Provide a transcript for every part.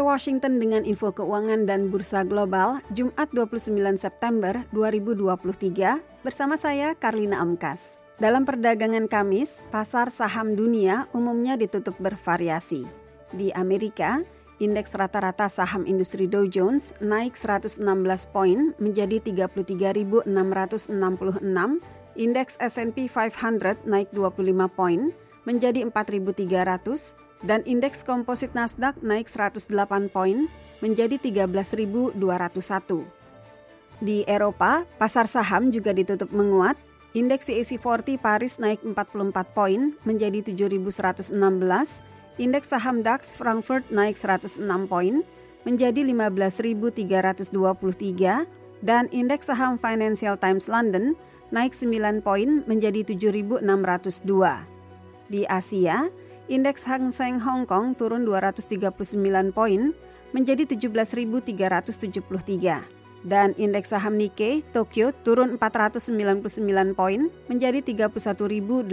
Washington dengan info keuangan dan bursa global Jumat 29 September 2023 bersama saya Karlina Amkas. Dalam perdagangan Kamis, pasar saham dunia umumnya ditutup bervariasi. Di Amerika, indeks rata-rata saham industri Dow Jones naik 116 poin menjadi 33.666, indeks S&P 500 naik 25 poin menjadi 4.300, dan indeks komposit Nasdaq naik 108 poin menjadi 13.201. Di Eropa, pasar saham juga ditutup menguat. Indeks CAC 40 Paris naik 44 poin menjadi 7.116, indeks saham DAX Frankfurt naik 106 poin menjadi 15.323, dan indeks saham Financial Times London naik 9 poin menjadi 7.602. Di Asia, indeks Hang Seng Hong Kong turun 239 poin menjadi 17.373. Dan indeks saham Nikkei Tokyo turun 499 poin menjadi 31.872.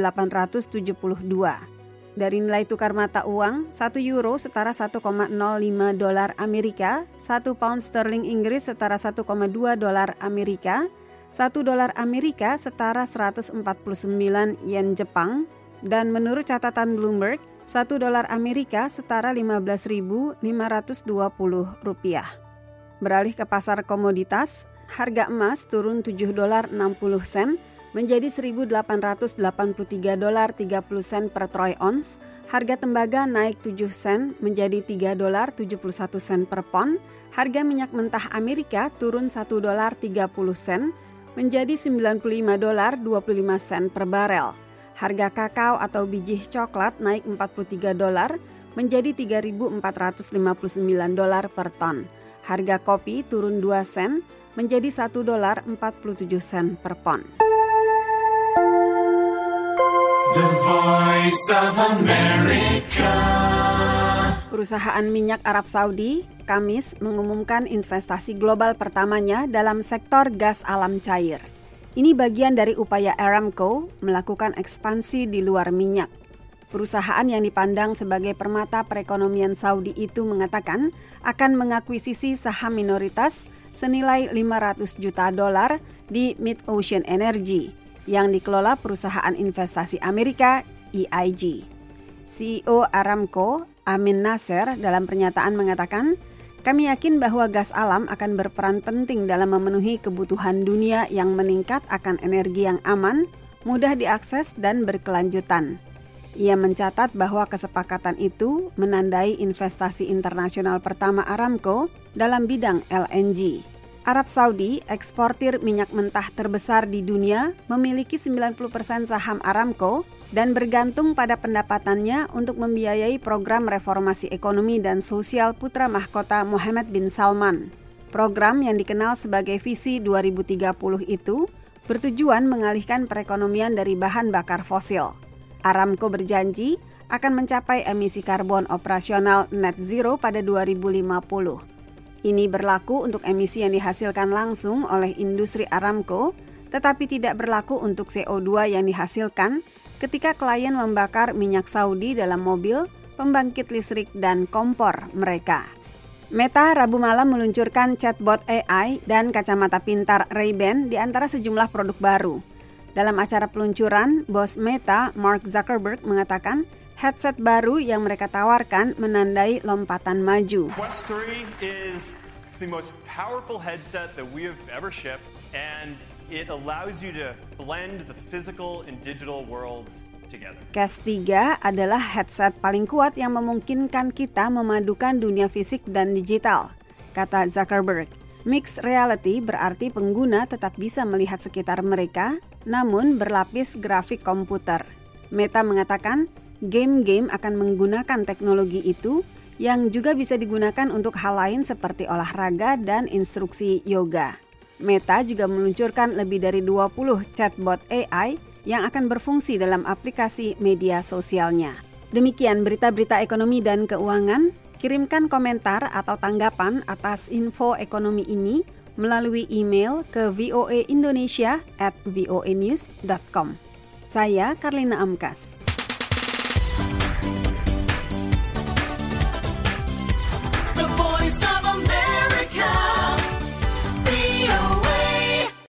Dari nilai tukar mata uang, 1 euro setara 1,05 dolar Amerika, 1 pound sterling Inggris setara 1,2 dolar Amerika, 1 dolar Amerika setara 149 yen Jepang, dan menurut catatan Bloomberg, 1 dolar Amerika setara 15.520 rupiah. Beralih ke pasar komoditas, harga emas turun 7 dolar 60 sen menjadi 1.883 dolar 30 sen per troy ounce. Harga tembaga naik 7 sen menjadi 3 dolar 71 sen per pon. Harga minyak mentah Amerika turun 1 dolar 30 sen menjadi 95 dolar 25 sen per barel. Harga kakao atau biji coklat naik 43 dolar menjadi 3.459 dolar per ton. Harga kopi turun 2 sen menjadi 1 dolar 47 sen per pon. The Voice of America. Perusahaan minyak Arab Saudi Kamis mengumumkan investasi global pertamanya dalam sektor gas alam cair. Ini bagian dari upaya Aramco melakukan ekspansi di luar minyak. Perusahaan yang dipandang sebagai permata perekonomian Saudi itu mengatakan akan mengakuisisi saham minoritas senilai 500 juta dolar di Mid-Ocean Energy yang dikelola perusahaan investasi Amerika EIG. CEO Aramco, Amin Nasser, dalam pernyataan mengatakan, "Kami yakin bahwa gas alam akan berperan penting dalam memenuhi kebutuhan dunia yang meningkat akan energi yang aman, mudah diakses, dan berkelanjutan." Ia mencatat bahwa kesepakatan itu menandai investasi internasional pertama Aramco dalam bidang LNG. Arab Saudi, eksportir minyak mentah terbesar di dunia, memiliki 90% saham Aramco dan bergantung pada pendapatannya untuk membiayai program reformasi ekonomi dan sosial putra mahkota Mohammed bin Salman. Program yang dikenal sebagai Visi 2030 itu bertujuan mengalihkan perekonomian dari bahan bakar fosil. Aramco berjanji akan mencapai emisi karbon operasional net zero pada 2050. Ini berlaku untuk emisi yang dihasilkan langsung oleh industri Aramco, tetapi tidak berlaku untuk CO2 yang dihasilkan ketika klien membakar minyak Saudi dalam mobil, pembangkit listrik, dan kompor mereka. Meta Rabu malam meluncurkan chatbot AI dan kacamata pintar Ray-Ban di antara sejumlah produk baru. Dalam acara peluncuran, bos Meta, Mark Zuckerberg, mengatakan headset baru yang mereka tawarkan menandai lompatan maju. Quest 3 is the most powerful headset that we have ever shipped, and it allows you to blend the physical and digital worlds together. Quest 3 adalah headset paling kuat yang memungkinkan kita memadukan dunia fisik dan digital, kata Zuckerberg. Mixed reality berarti pengguna tetap bisa melihat sekitar mereka, namun berlapis grafik komputer. Meta mengatakan game-game akan menggunakan teknologi itu yang juga bisa digunakan untuk hal lain seperti olahraga dan instruksi yoga. Meta juga meluncurkan lebih dari 20 chatbot AI yang akan berfungsi dalam aplikasi media sosialnya. Demikian berita-berita ekonomi dan keuangan. Kirimkan komentar atau tanggapan atas info ekonomi ini melalui email ke voaindonesia@voanews.com. Saya Karlina Amkas.